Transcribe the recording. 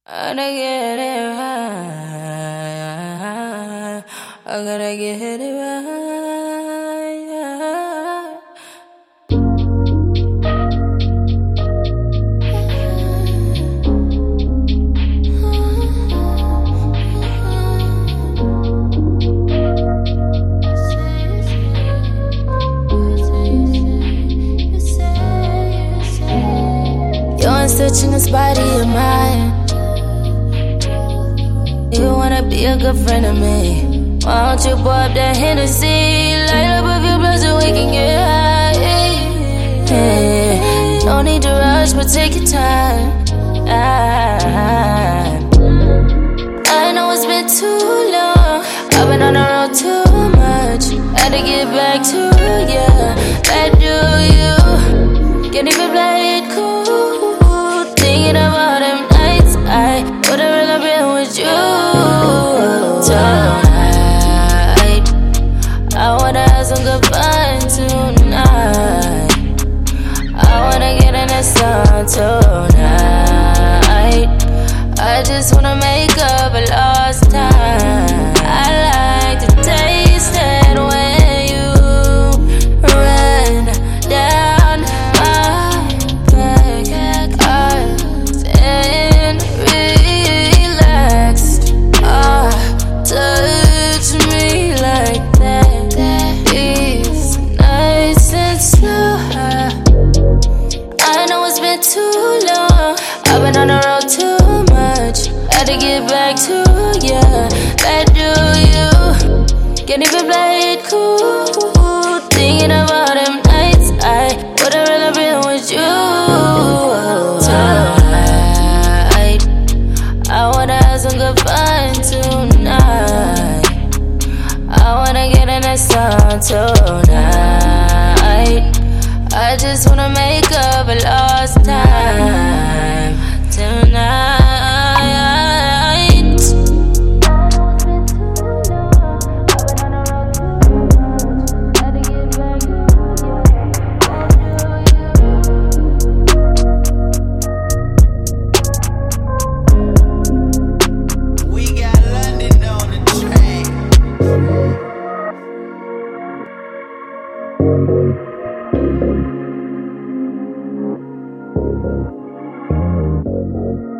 I gotta get it right. I gotta get it right. You're searching this body of mine. You wanna be a good friend of me. Why don't you pour up that Hennessy? Light up a few blunts and we can get high. Yeah. No need to rush, but take your time. I know it's been too long. I've been on the road too much. Had to get back to you. That do you. Can't even play it cool. Thinking about them nights I would've really been with you. Tonight, I wanna have some good fun tonight. I wanna get in the sun tonight. I just wanna make up a lost time. I like to taste it when you run down my back. And relax. Touch me like that. It's nice and slow. I know it's been too long. I've been on the road too much. Had to get back to you. That do you. Can't even play it cool. Thinking about them nights I would've really been with you. Tonight, I wanna have some good fun tonight. I wanna get in the sun tonight. I just wanna make up a lost time tonight. We got London on the train.